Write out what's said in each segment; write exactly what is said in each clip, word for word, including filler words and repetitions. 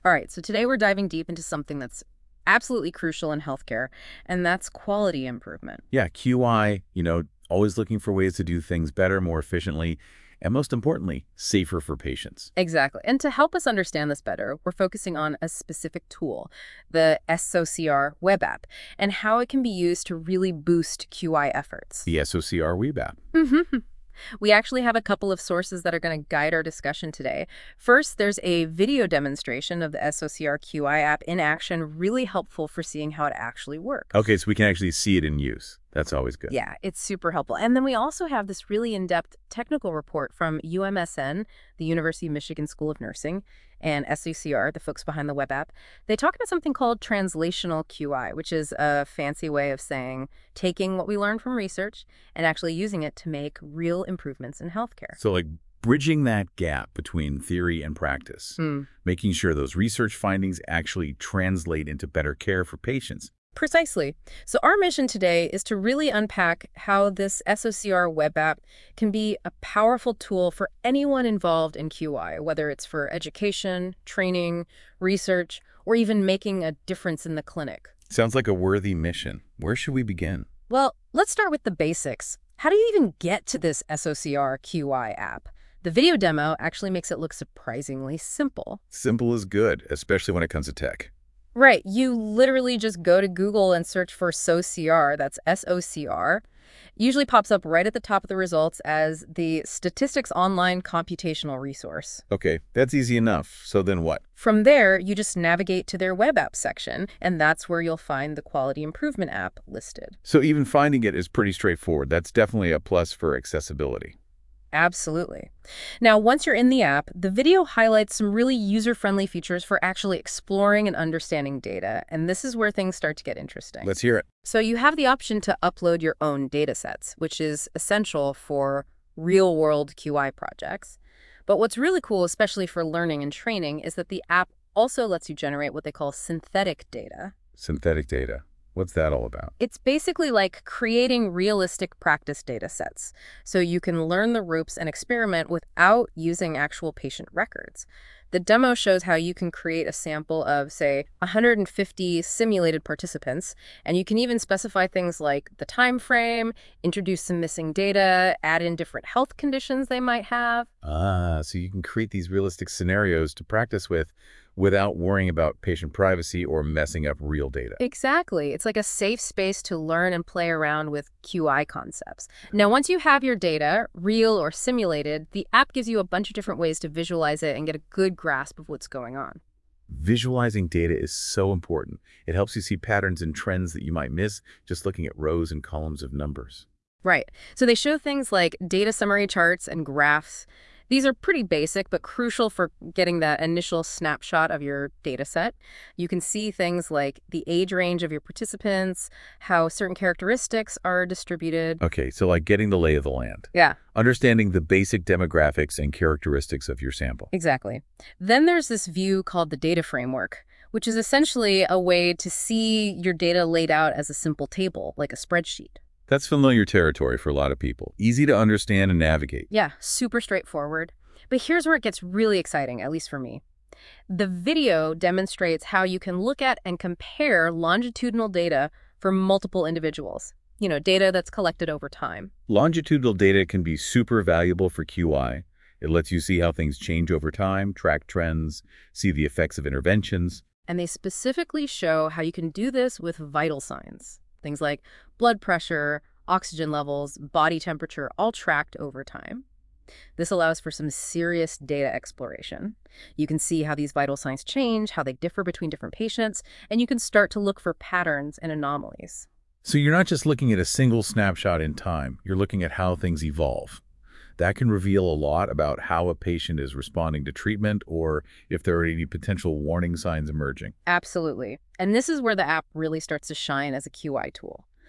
All right, so today we're diving deep into something that's absolutely crucial in healthcare, and that's quality improvement. Yeah, Q I, you know, always looking for ways to do things better, more efficiently, and most importantly, safer for patients. Exactly. And to help us understand this better, we're focusing on a specific tool, the S O C R web app, and how it can be used to really boost Q I efforts. The S O C R Weeb app. hmm We actually have a couple of sources that are going to guide our discussion today. First, there's a video demonstration of the S O C R Q I app in action, really helpful for seeing how it actually works. Okay, so we can actually see it in use. That's always good. Yeah, it's super helpful. And then we also have this really in-depth technical report from U M S N, the University of Michigan School of Nursing, and S O C R, the folks behind the web app. They talk about something called translational Q I, which is a fancy way of saying taking what we learned from research and actually using it to make real improvements in healthcare. So like bridging that gap between theory and practice, Hmm. making sure those research findings actually translate into better care for patients. Precisely. So our mission today is to really unpack how this S O C R web app can be a powerful tool for anyone involved in Q I, whether it's for education, training, research, or even making a difference in the clinic. Sounds like a worthy mission. Where should we begin? Well, let's start with the basics. How do you even get to this S O C R Q I app? The video demo actually makes it look surprisingly simple. Simple is good, especially when it comes to tech. Right. You literally just go to Google and search for S O C R, that's S O C R. Usually pops up right at the top of the results as the Statistics Online Computational Resource. Okay, that's easy enough. So then what? From there, you just navigate to their web app section, and that's where you'll find the Quality Improvement app listed. So even finding it is pretty straightforward. That's definitely a plus for accessibility. Absolutely. Now, once you're in the app, the video highlights some really user-friendly features for actually exploring and understanding data, and this is where things start to get interesting. Let's hear it. So you have the option to upload your own data sets, which is essential for real-world Q I projects. But what's really cool, especially for learning and training, is that the app also lets you generate what they call synthetic data. Synthetic data. What's that all about? It's basically like creating realistic practice data sets, so you can learn the ropes and experiment without using actual patient records. The demo shows how you can create a sample of, say, one hundred fifty simulated participants, and you can even specify things like the time frame, introduce some missing data, add in different health conditions they might have. Ah, so you can create these realistic scenarios to practice with without worrying about patient privacy or messing up real data. Exactly. It's like a safe space to learn and play around with Q I concepts. Now, once you have your data, real or simulated, the app gives you a bunch of different ways to visualize it and get a good grasp of what's going on. Visualizing data is so important. It helps you see patterns and trends that you might miss just looking at rows and columns of numbers. Right. So they show things like data summary charts and graphs. These are pretty basic, but crucial for getting that initial snapshot of your data set. You can see things like the age range of your participants, how certain characteristics are distributed. Okay, so like getting the lay of the land. Yeah, Understanding the basic demographics and characteristics of your sample. exactly. Then there's this view called the data framework, which is essentially a way to see your data laid out as a simple table, like a spreadsheet. That's familiar territory for a lot of people. Easy to understand and navigate. Yeah, super straightforward. But here's where it gets really exciting, at least for me. The video demonstrates how you can look at and compare longitudinal data for multiple individuals. You know, data that's collected over time. Longitudinal data can be super valuable for Q I. It lets you see how things change over time, track trends, see the effects of interventions. And they specifically show how you can do this with vital signs. Things like blood pressure, oxygen levels, body temperature, all tracked over time. This allows for some serious data exploration. You can see how these vital signs change, how they differ between different patients, and you can start to look for patterns and anomalies. So you're not just looking at a single snapshot in time, you're looking at how things evolve. That can reveal a lot about how a patient is responding to treatment or if there are any potential warning signs emerging. Absolutely. And this is where the app really starts to shine as a Q I tool.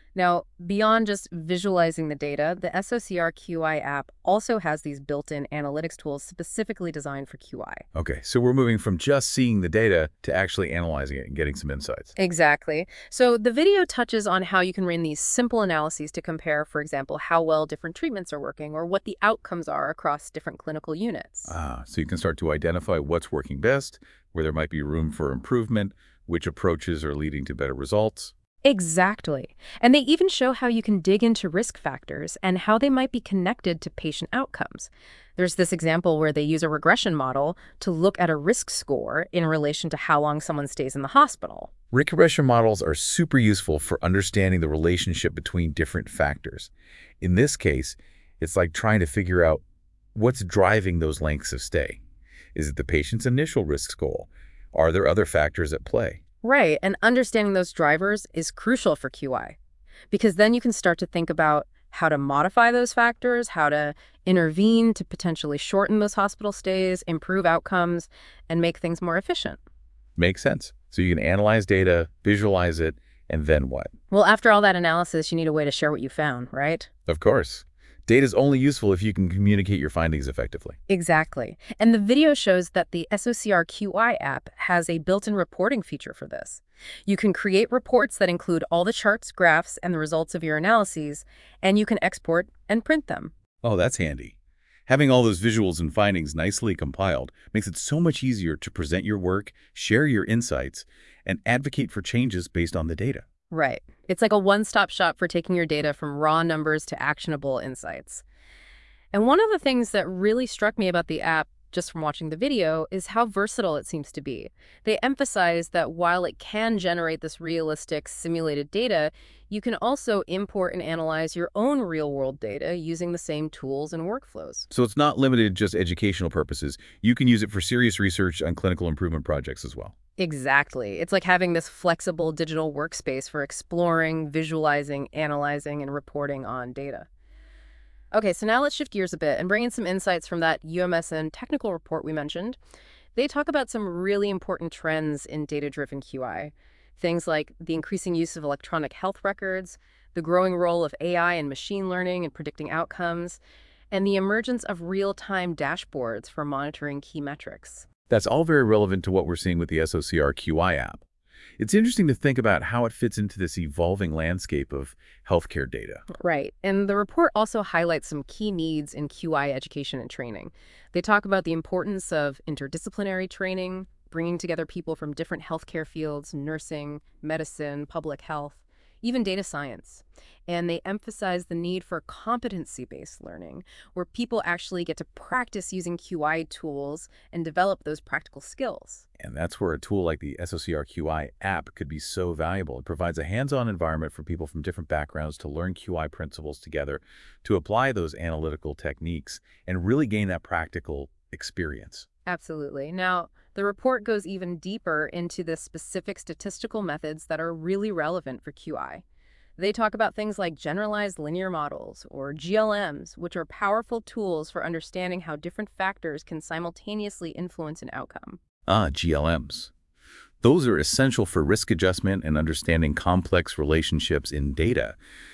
Now, beyond just visualizing the data, the S O C R Q I app also has these built-in analytics tools specifically designed for Q I. Okay, so we're moving from just seeing the data to actually analyzing it and getting some insights. Exactly. So the video touches on how you can run these simple analyses to compare, for example, how well different treatments are working or what the outcomes are across different clinical units. Ah, so you can start to identify what's working best, where there might be room for improvement, which approaches are leading to better results. Exactly. And they even show how you can dig into risk factors and how they might be connected to patient outcomes. There's this example where they use a regression model to look at a risk score in relation to how long someone stays in the hospital. Regression models are super useful for understanding the relationship between different factors. In this case, it's like trying to figure out what's driving those lengths of stay. Is it the patient's initial risk score? Are there other factors at play? Right, and understanding those drivers is crucial for Q I, because then you can start to think about how to modify those factors, how to intervene to potentially shorten those hospital stays, improve outcomes, and make things more efficient. Makes sense. So you can analyze data, visualize it, and then what? Well, after all that analysis, you need a way to share what you found, right? Of course. Data is only useful if you can communicate your findings effectively. Exactly. And the video shows that the S O C R Q I app has a built-in reporting feature for this. You can create reports that include all the charts, graphs, and the results of your analyses, and you can export and print them. Oh, that's handy. Having all those visuals and findings nicely compiled makes it so much easier to present your work, share your insights, and advocate for changes based on the data. Right. It's like a one-stop shop for taking your data from raw numbers to actionable insights. And one of the things that really struck me about the app, just from watching the video, is how versatile it seems to be. They emphasize that while it can generate this realistic simulated data, you can also import and analyze your own real-world data using the same tools and workflows. So it's not limited to just educational purposes. You can use it for serious research on clinical improvement projects as well. Exactly. It's like having this flexible digital workspace for exploring, visualizing, analyzing, and reporting on data. Okay, so now let's shift gears a bit and bring in some insights from that U M S N technical report we mentioned. They talk about some really important trends in data-driven Q I. Things like the increasing use of electronic health records, the growing role of A I and machine learning in predicting outcomes, and the emergence of real-time dashboards for monitoring key metrics. That's all very relevant to what we're seeing with the S O C R Q I app. It's interesting to think about how it fits into this evolving landscape of healthcare data. Right. And the report also highlights some key needs in Q I education and training. They talk about the importance of interdisciplinary training, bringing together people from different healthcare fields, nursing, medicine, public health, even data science. And they emphasize the need for competency-based learning, where people actually get to practice using Q I tools and develop those practical skills. And that's where a tool like the S O C R Q I app could be so valuable. It provides a hands-on environment for people from different backgrounds to learn Q I principles together, to apply those analytical techniques, and really gain that practical experience. Absolutely. Now, the report goes even deeper into the specific statistical methods that are really relevant for Q I. They talk about things like generalized linear models, or G L Ms, which are powerful tools for understanding how different factors can simultaneously influence an outcome. Ah, G L Ms. Those are essential for risk adjustment and understanding complex relationships in data.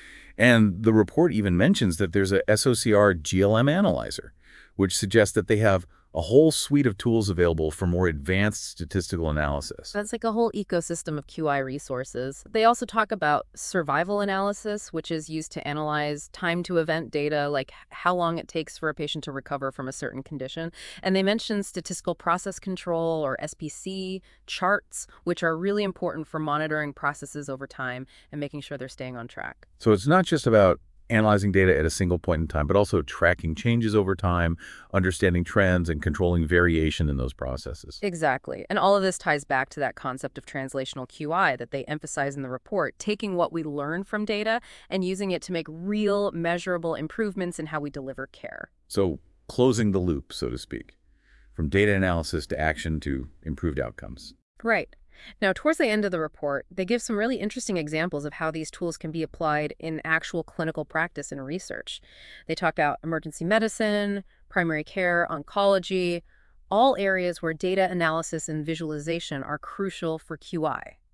And the report even mentions that there's a S O C R G L M analyzer, which suggests that they have a whole suite of tools available for more advanced statistical analysis. That's like a whole ecosystem of Q I resources. They also talk about survival analysis, which is used to analyze time to event data, like how long it takes for a patient to recover from a certain condition. And they mention statistical process control, or S P C, charts, which are really important for monitoring processes over time and making sure they're staying on track. So it's not just about analyzing data at a single point in time, but also tracking changes over time, understanding trends, and controlling variation in those processes. Exactly. And all of this ties back to that concept of translational Q I that they emphasize in the report, taking what we learn from data and using it to make real, measurable improvements in how we deliver care. So closing the loop, so to speak, from data analysis to action to improved outcomes. Right. Now, towards the end of the report, they give some really interesting examples of how these tools can be applied in actual clinical practice and research. They talk about emergency medicine, primary care, oncology, all areas where data analysis and visualization are crucial for Q I.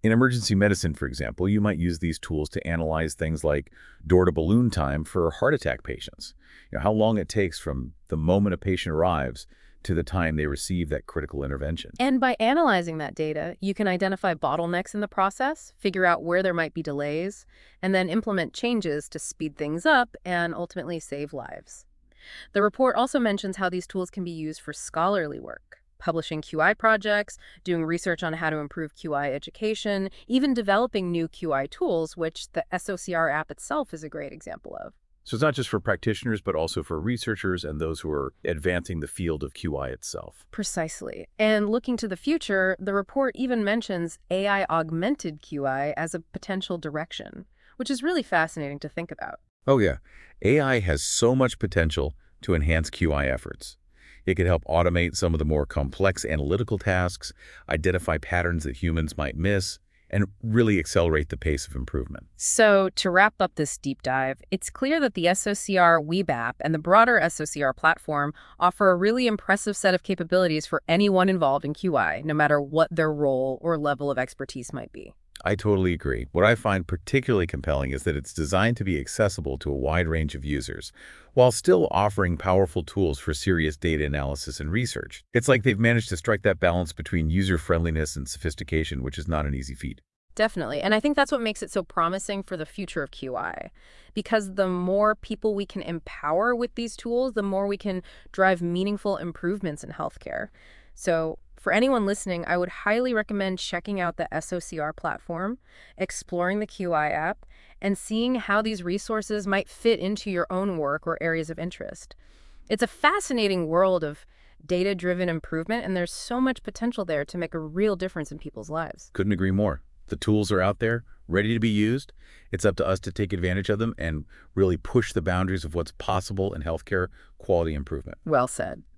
In emergency medicine, for example, you might use these tools to analyze things like door-to-balloon time for heart attack patients. You know, how long it takes from the moment a patient arrives to the time they receive that critical intervention. And by analyzing that data, you can identify bottlenecks in the process, figure out where there might be delays, and then implement changes to speed things up and ultimately save lives. The report also mentions how these tools can be used for scholarly work, publishing Q I projects, doing research on how to improve Q I education, even developing new Q I tools, which the S O C R app itself is a great example of. So it's not just for practitioners, but also for researchers and those who are advancing the field of Q I itself. Precisely. And looking to the future, the report even mentions A I-augmented Q I as a potential direction, which is really fascinating to think about. Oh yeah, A I has so much potential to enhance Q I efforts. It could help automate some of the more complex analytical tasks, identify patterns that humans might miss, and really accelerate the pace of improvement. So to wrap up this deep dive, it's clear that the S O C R Weeb app and the broader S O C R platform offer a really impressive set of capabilities for anyone involved in Q I, no matter what their role or level of expertise might be. I totally agree. What I find particularly compelling is that it's designed to be accessible to a wide range of users, while still offering powerful tools for serious data analysis and research. It's like they've managed to strike that balance between user-friendliness and sophistication, which is not an easy feat. Definitely. And I think that's what makes it so promising for the future of Q I. Because the more people we can empower with these tools, the more we can drive meaningful improvements in healthcare. So for anyone listening, I would highly recommend checking out the S O C R platform, exploring the Q I app, and seeing how these resources might fit into your own work or areas of interest. It's a fascinating world of data-driven improvement, and there's so much potential there to make a real difference in people's lives. Couldn't agree more. The tools are out there, ready to be used. It's up to us to take advantage of them and really push the boundaries of what's possible in healthcare quality improvement. Well said.